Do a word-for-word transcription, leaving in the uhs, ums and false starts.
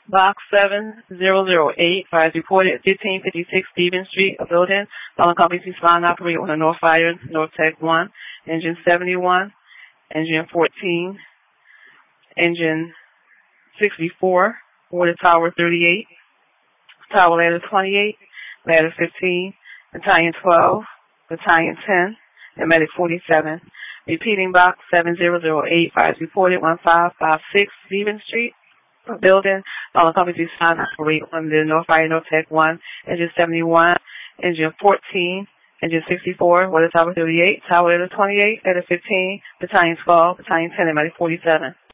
Box seven zero zero eight, fires reported at fifteen fifty-six Stevens Street, a building. Following companies respond and operate on the North Fire, North Tech one, engine seventy-one, engine fourteen, engine sixty-four, water tower thirty-eight, tower ladder twenty-eight, ladder fifteen, battalion twelve, battalion ten, and medic forty-seven. Repeating box seven zero zero eight, fires reported one five five six Stevens Street, a building. Following companies respond and operate on the North Fire, North Tech one, engine seventy-one, engine fourteen, engine sixty-four, water tower thirty-eight, tower ladder twenty-eight, ladder fifteen, battalion twelve, battalion ten, and medic forty-seven.